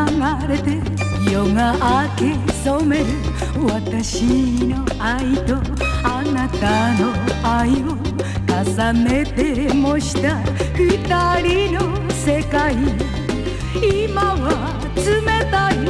れて夜が明け染める私の愛とあなたの愛を重ねて模した二人の世界今は冷たい